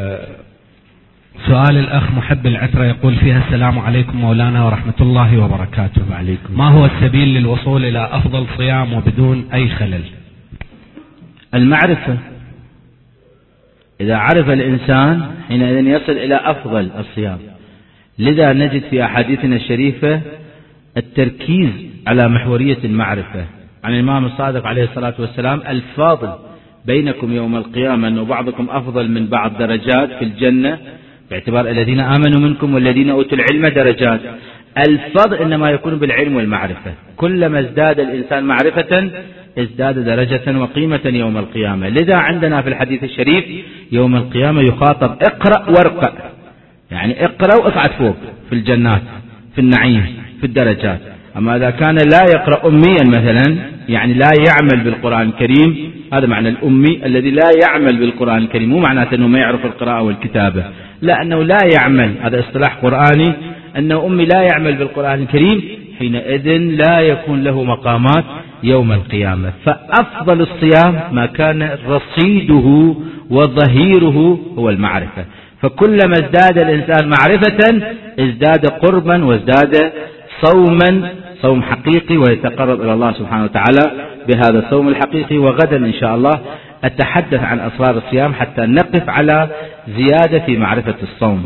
سؤال الأخ محب العترة يقول فيها: السلام عليكم مولانا ورحمة الله وبركاته.
وعليكم.
ما هو السبيل للوصول إلى أفضل صيام وبدون أي خلل؟
المعرفة، إذا عرف الإنسان حينئذ يصل إلى أفضل الصيام. لذا نجد في أحاديثنا الشريفة التركيز على محورية المعرفة عن الإمام الصادق عليه الصلاة والسلام: الفاضل بينكم يوم القيامة أنه بعضكم أفضل من بعض درجات في الجنة باعتبار الذين آمنوا منكم والذين أوتوا العلم درجات. الفضل إنما يكون بالعلم والمعرفة، كلما ازداد الإنسان معرفة ازداد درجة وقيمة يوم القيامة. لذا عندنا في الحديث الشريف يوم القيامة يخاطب اقرأ وارقى، يعني اقرأ واصعد فوق في الجنات في النعيم في الدرجات. أما إذا كان لا يقرأ أميا مثلا، يعني لا يعمل بالقرآن الكريم، هذا معنى الأمي الذي لا يعمل بالقرآن الكريم، مو معناته أنه ما يعرف القراءة والكتابة، لا، أنه لا يعمل، هذا اصطلاح قرآني، أنه أمي لا يعمل بالقرآن الكريم، حينئذ لا يكون له مقامات يوم القيامة. فأفضل الصيام ما كان رصيده وظهيره هو المعرفة، فكلما ازداد الإنسان معرفة ازداد قربا وازداد صوما، صوم حقيقي، ويتقرب إلى الله سبحانه وتعالى بهذا الصوم الحقيقي. وغدا إن شاء الله أتحدث عن أسرار الصيام حتى نقف على زيادة في معرفة الصوم.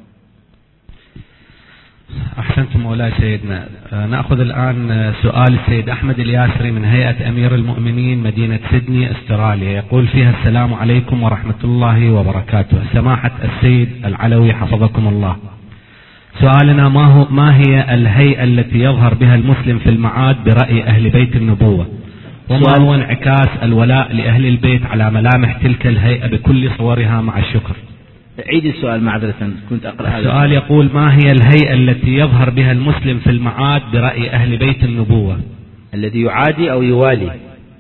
أحسنتم مولاي سيدنا. نأخذ الآن سؤال السيد أحمد الياسري من هيئة أمير المؤمنين مدينة سيدني استراليا، يقول فيها: السلام عليكم ورحمة الله وبركاته. سماحة السيد العلوي حفظكم الله، سؤالنا: ما هو ما هي الهيئة التي يظهر بها المسلم في المعاد برأي أهل بيت النبوة؟ وما هو انعكاس الولاء لأهل البيت على ملامح تلك الهيئة بكل صورها مع الشكر؟
عيد السؤال معذرة، كنت أقرأ هذا
السؤال. يقول: ما هي الهيئة التي يظهر بها المسلم في المعاد برأي أهل بيت النبوة؟
الذي يعادي أو يوالي؟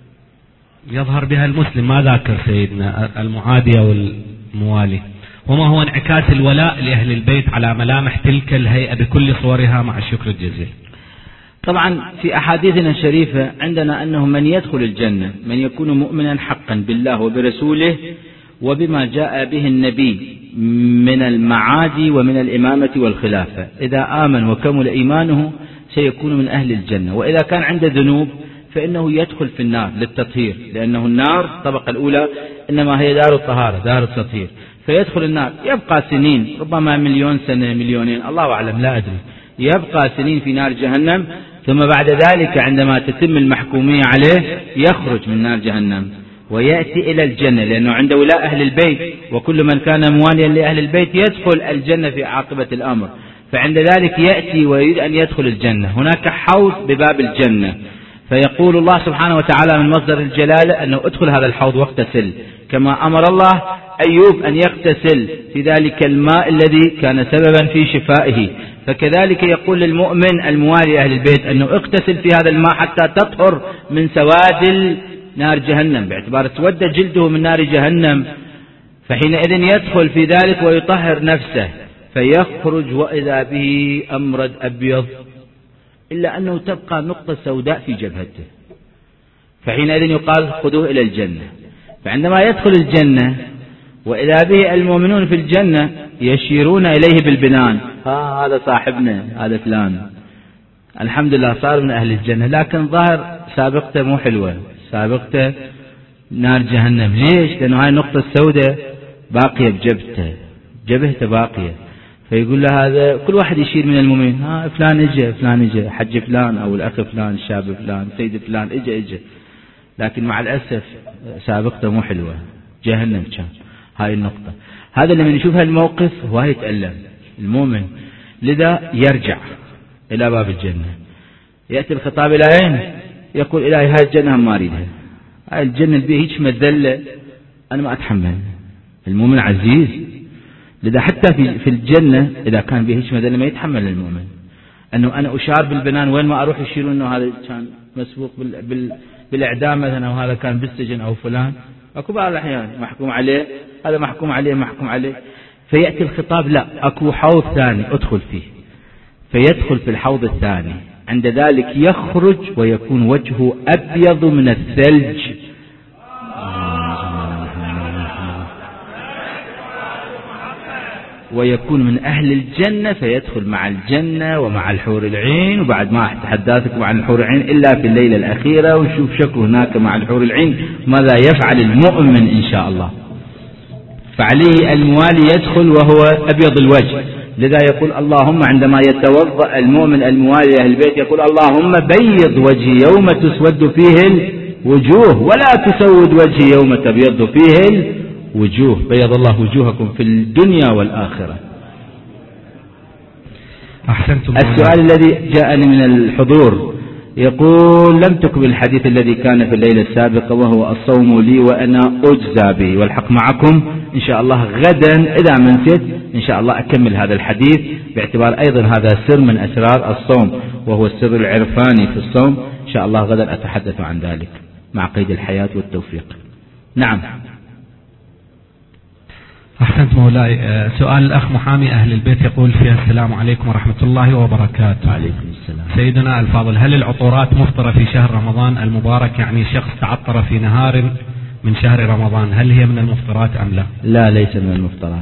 يظهر بها المسلم، ما ذاكر سيدنا المعادي أو الموالي. وما هو انعكاس الولاء لأهل البيت على ملامح تلك الهيئة بكل صورها مع الشكر الجزيل؟
طبعا في أحاديثنا الشريفة عندنا أنه من يدخل الجنة من يكون مؤمنا حقا بالله وبرسوله وبما جاء به النبي من المعادي ومن الإمامة والخلافة. إذا آمن وكمل إيمانه سيكون من أهل الجنة. وإذا كان عنده ذنوب فإنه يدخل في النار للتطهير، لأنه النار الطبقة الأولى إنما هي دار الطهارة دار التطهير، فيدخل النار يبقى سنين، ربما مليون سنة مليونين، الله أعلم لا أدري، يبقى سنين في نار جهنم. ثم بعد ذلك عندما تتم المحكومية عليه يخرج من نار جهنم ويأتي إلى الجنة، لأنه عنده ولاء أهل البيت، وكل من كان مواليا لأهل البيت يدخل الجنة في عاقبة الأمر. فعند ذلك يأتي ويريد أن يدخل الجنة، هناك حوض بباب الجنة، فيقول الله سبحانه وتعالى من مصدر الجلالة أنه ادخل هذا الحوض واغتسل، كما أمر الله أيوب أن يغتسل في ذلك الماء الذي كان سببا في شفائه. فكذلك يقول للمؤمن الموالي أهل البيت أنه اغتسل في هذا الماء حتى تطهر من سواد نار جهنم، باعتبار تود جلده من نار جهنم، فحينئذ يدخل في ذلك ويطهر نفسه، فيخرج وإذا به أمرد أبيض، إلا أنه تبقى نقطة سوداء في جبهته، فحينئذ يقال خذوه إلى الجنة. فعندما يدخل الجنة وإذا به المؤمنون في الجنة يشيرون إليه بالبنان، ها هذا صاحبنا، هذا فلان، الحمد لله صار من أهل الجنة، لكن ظاهر سابقته مو حلوة، سابقته نار جهنم. ليش؟ لأنه هاي النقطة السوداء باقية بجبهته، جبهته باقية، فيقول له هذا، كل واحد يشير من المؤمنين، ها فلان اجى، فلان اجى، حج فلان أو الأخ فلان، الشاب فلان، سيد فلان اجى اجى، لكن مع الأسف سابقته مو حلوة، جهنم كان. هاي النقطة، هذا لما نشوف هالموقف هو يتألم المؤمن، لذا يرجع إلى باب الجنة، يأتي الخطاب إلى أين؟ يقول إلهي هاي الجنة ما أريدها، هاي الجنة اللي بيها هيك مذلة أنا ما أتحمل. المؤمن عزيز، لذا حتى في في الجنة إذا كان بيها هيك مذلة ما يتحمل المؤمن، أنه أنا أشار بالبنان وين ما أروح يشيرون أنه هذا كان مسبوق بال بال بالإعدام مثلا، أو هذا كان بالسجن، أو فلان، أكو بعض الأحيان محكوم عليه، هذا محكوم عليه محكوم عليه، فيأتي الخطاب لا، أكو حوض ثاني أدخل فيه، فيدخل في الحوض الثاني، عند ذلك يخرج ويكون وجهه أبيض من الثلج، ويكون من أهل الجنة، فيدخل مع الجنة ومع الحور العين. وبعد ما أتحدثكم عن الحور العين إلا في الليلة الأخيرة، ونشوف شكله هناك مع الحور العين ماذا يفعل المؤمن إن شاء الله. فعليه الموالي يدخل وهو أبيض الوجه، لذا يقول اللهم عندما يتوضأ المؤمن الموالي أهل البيت يقول اللهم بيض وجهي يوم تسود فيه الوجوه ولا تسود وجهي يوم تبيض فيه الوجوه، بيض الله وجوهكم في الدنيا والآخرة.
أحسنتم.
السؤال الذي جاءني من الحضور يقول: لم تكمل الحديث الذي كان في الليلة السابقة وهو الصوم لي وأنا أجزى به، والحق معكم إن شاء الله غدا إذا ما نسيت إن شاء الله أكمل هذا الحديث، باعتبار أيضا هذا سر من أسرار الصوم وهو السر العرفاني في الصوم. إن شاء الله غدا أتحدث عن ذلك مع قيد الحياة والتوفيق. نعم.
أحسنت مولاي. سؤال الأخ محامي أهل البيت يقول فيها: السلام عليكم ورحمة الله وبركاته.
وعليكم السلام.
سيدنا الفاضل، هل العطورات مفطرة في شهر رمضان المبارك؟ يعني شخص تعطر في نهار من شهر رمضان، هل هي من المفطرات أم لا؟
لا، ليس من المفطرات.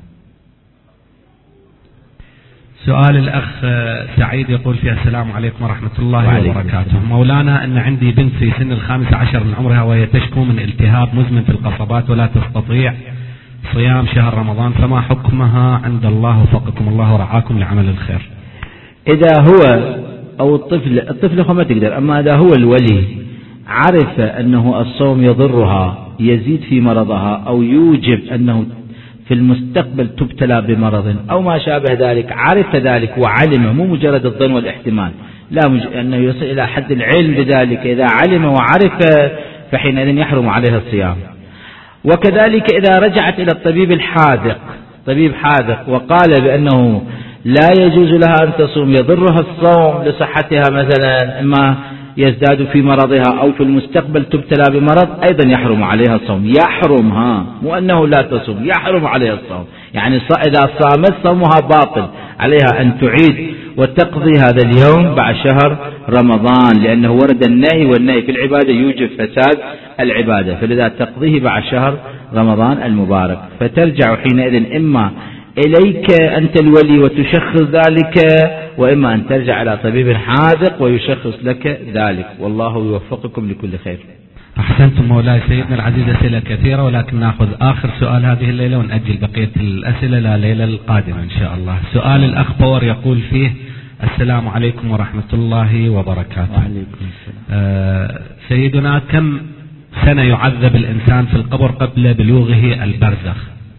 سؤال الأخ سعيد يقول فيها: السلام عليكم ورحمة الله وبركاته. مولانا، أن عندي بنت في سن الخامسة عشر من عمرها وهي تشكو من التهاب مزمن في القصبات ولا تستطيع صيام شهر رمضان، فما حكمها عند الله وفقكم الله ورعاكم لعمل الخير؟
إذا هو أو الطفل الطفل ما تقدر، أما إذا هو الولي عرف أنه الصوم يضرها يزيد في مرضها أو يوجب أنه في المستقبل تبتلى بمرض أو ما شابه ذلك، عرف ذلك وعلم، مو مجرد الظن والاحتمال، لا مج... أنه يصل إلى حد العلم بذلك، إذا علم وعرف فحينئذ يحرم عليها الصيام. وكذلك إذا رجعت إلى الطبيب الحاذق، طبيب حاذق وقال بأنه لا يجوز لها أن تصوم، يضرها الصوم لصحتها مثلا، إما يزداد في مرضها أو في المستقبل تبتلى بمرض، أيضا يحرم عليها الصوم. يحرمها، مو أنه لا تصوم، يحرم عليها الصوم. يعني إذا صامت صومها باطل، عليها أن تعيد وتقضي هذا اليوم بعد شهر رمضان، لأنه ورد النهي، والنهي في العبادة يوجب فساد العبادة، فلذا تقضيه بعد شهر رمضان المبارك. فترجع حينئذ إما إليك أنت الولي وتشخص ذلك، وإما أن ترجع إلى طبيب حاذق ويشخص لك ذلك، والله يوفقكم لكل خير.
أحسنتم مولاي. سيدنا العزيز، أسئلة كثيرة ولكن نأخذ آخر سؤال هذه الليلة ونأجل بقية الأسئلة لليلة القادمة إن شاء الله. سؤال الأخ باور يقول فيه: السلام عليكم ورحمة الله وبركاته.
وعليكم السلام.
آه سيدنا، كم سنة يعذب الإنسان في القبر قبل بلوغه البرزخ؟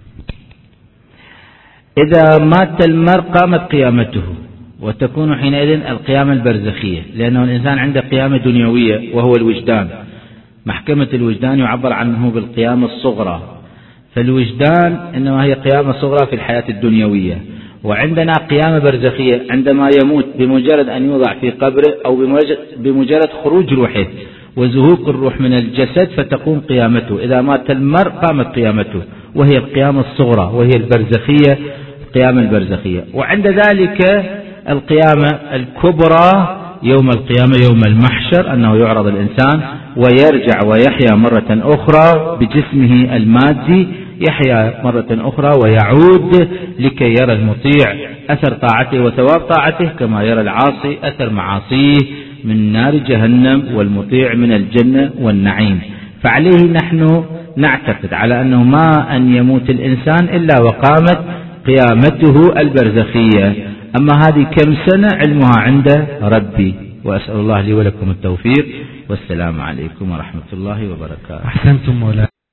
إذا مات المرء قامت قيامته، وتكون حينئذ القيامة البرزخية، لأنه الإنسان عنده قيامة دنيوية وهو الوجدان. محكمة الوجدان يعبر عنه بالقيامة الصغرى، فالوجدان إنما هي قيامة صغرى في الحياة الدنيوية، وعندنا قيامة برزخية عندما يموت بمجرد أن يوضع في قبره أو بمجرد خروج روحه وزهوق الروح من الجسد فتقوم قيامته. إذا مات المرء قامت قيامته، وهي القيامة الصغرى وهي البرزخية، القيامة البرزخية. وعند ذلك القيامة الكبرى يوم القيامة، يوم المحشر، أنه يعرض الإنسان ويرجع ويحيا مرة أخرى بجسمه المادي، يحيا مرة أخرى ويعود لكي يرى المطيع أثر طاعته وثواب طاعته، كما يرى العاصي أثر معاصيه من نار جهنم والمطيع من الجنة والنعيم. فعليه نحن نعتقد على أنه ما أن يموت الإنسان إلا وقامت قيامته البرزخية. أما هذه كم سنة علمها عند ربي، وأسأل الله لي ولكم التوفيق، والسلام عليكم ورحمة الله وبركاته.
أحسنتم مولاي.